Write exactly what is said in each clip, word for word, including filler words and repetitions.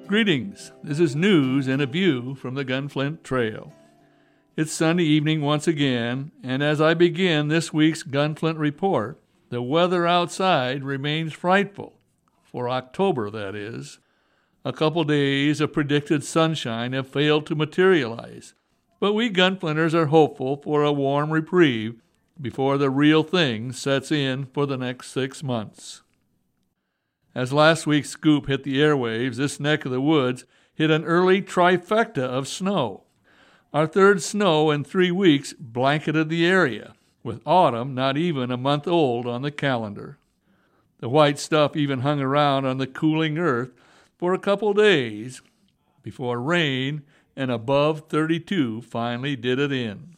Greetings. This is news and a view from the Gunflint Trail. It's Sunday evening once again, and as I begin this week's Gunflint Report, the weather outside remains frightful, for October that is. A couple days of predicted sunshine have failed to materialize, but we Gunflinters are hopeful for a warm reprieve before the real thing sets in for the next six months. As last week's scoop hit the airwaves, this neck of the woods hit an early trifecta of snow. Our third snow in three weeks blanketed the area, with autumn not even a month old on the calendar. The white stuff even hung around on the cooling earth for a couple days before rain and above thirty-two finally did it in.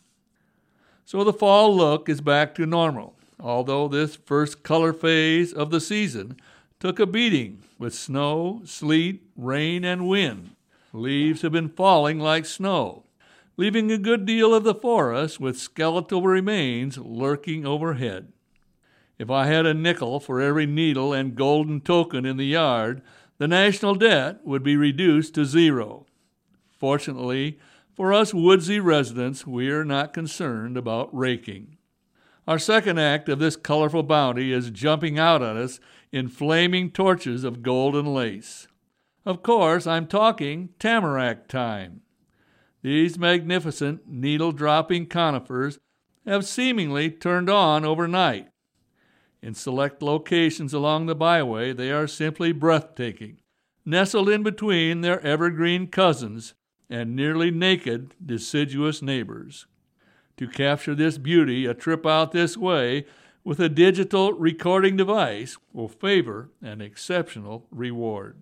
So the fall look is back to normal, although this first color phase of the season took a beating with snow, sleet, rain, and wind. Leaves have been falling like snow, leaving a good deal of the forest with skeletal remains lurking overhead. If I had a nickel for every needle and golden token in the yard, the national debt would be reduced to zero. Fortunately, for us woodsy residents, we are not concerned about raking. Our second act of this colorful bounty is jumping out at us in flaming torches of golden lace. Of course, I'm talking tamarack time. These magnificent needle-dropping conifers have seemingly turned on overnight. In select locations along the byway, they are simply breathtaking, nestled in between their evergreen cousins and nearly naked deciduous neighbors. To capture this beauty, a trip out this way with a digital recording device will favor an exceptional reward.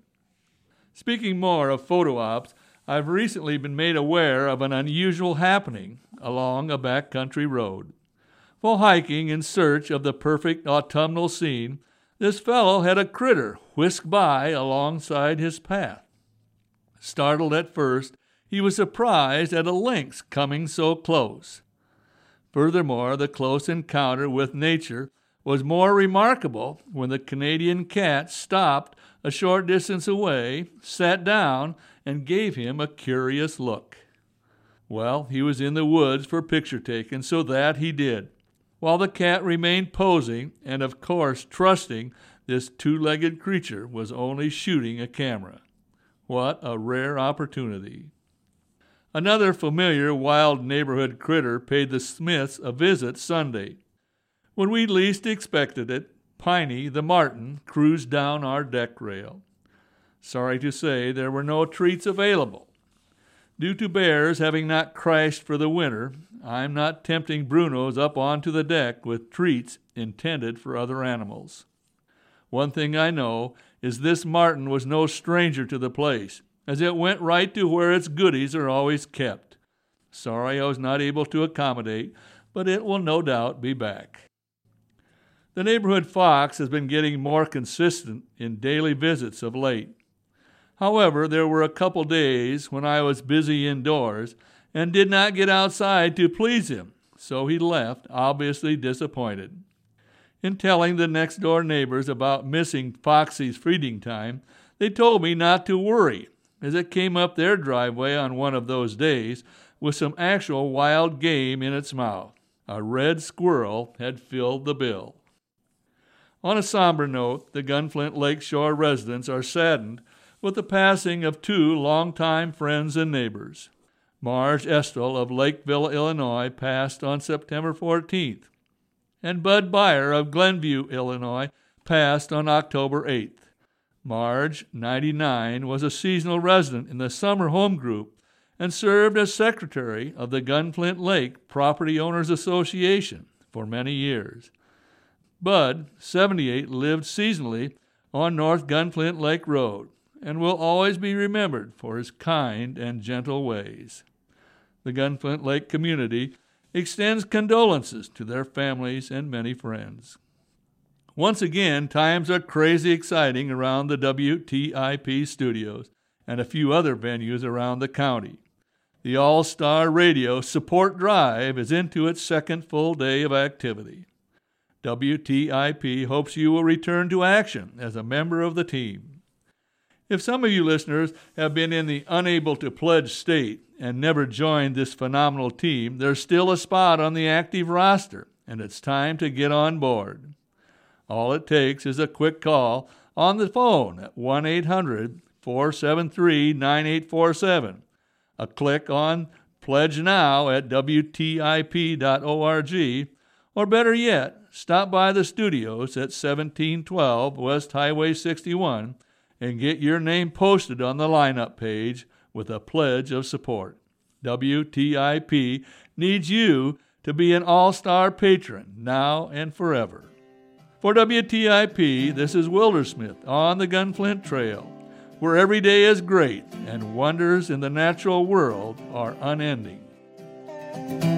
Speaking more of photo ops, I've recently been made aware of an unusual happening along a backcountry road. While hiking in search of the perfect autumnal scene, this fellow had a critter whisk by alongside his path. Startled at first, he was surprised at a lynx coming so close. Furthermore, the close encounter with nature was more remarkable when the Canadian cat stopped a short distance away, sat down, and gave him a curious look. Well, he was in the woods for picture taking, so that he did, while the cat remained posing and, of course, trusting this two-legged creature was only shooting a camera. What a rare opportunity. Another familiar wild neighborhood critter paid the Smiths a visit Sunday. When we least expected it, Piney the marten cruised down our deck rail. Sorry to say there were no treats available. Due to bears having not crashed for the winter, I'm not tempting Brunos up onto the deck with treats intended for other animals. One thing I know is this marten was no stranger to the place, as it went right to where its goodies are always kept. Sorry I was not able to accommodate, but it will no doubt be back. The neighborhood fox has been getting more consistent in daily visits of late. However, there were a couple days when I was busy indoors and did not get outside to please him, so he left, obviously disappointed. In telling the next-door neighbors about missing Foxy's feeding time, they told me not to worry, as it came up their driveway on one of those days with some actual wild game in its mouth. A red squirrel had filled the bill. On a somber note, the Gunflint Lakeshore residents are saddened with the passing of two longtime friends and neighbors. Marge Estel of Lakeville, Illinois, passed on September fourteenth, and Bud Byer of Glenview, Illinois, passed on October eighth. Marge, ninety-nine, was a seasonal resident in the Summer Home Group and served as secretary of the Gunflint Lake Property Owners Association for many years. Bud, seventy-eight, lived seasonally on North Gunflint Lake Road and will always be remembered for his kind and gentle ways. The Gunflint Lake community extends condolences to their families and many friends. Once again, times are crazy exciting around the W T I P studios and a few other venues around the county. The All-Star Radio Support Drive is into its second full day of activity. W T I P hopes you will return to action as a member of the team. If some of you listeners have been in the unable to pledge state and never joined this phenomenal team, there's still a spot on the active roster, and it's time to get on board. All it takes is a quick call on the phone at one eight hundred, four seven three, nine eight four seven, a click on Pledge Now at W T I P dot org, or better yet, stop by the studios at seventeen twelve West Highway sixty-one and get your name posted on the lineup page with a pledge of support. W T I P needs you to be an all-star patron now and forever. For W T I P, this is Wildersmith on the Gunflint Trail, where every day is great and wonders in the natural world are unending.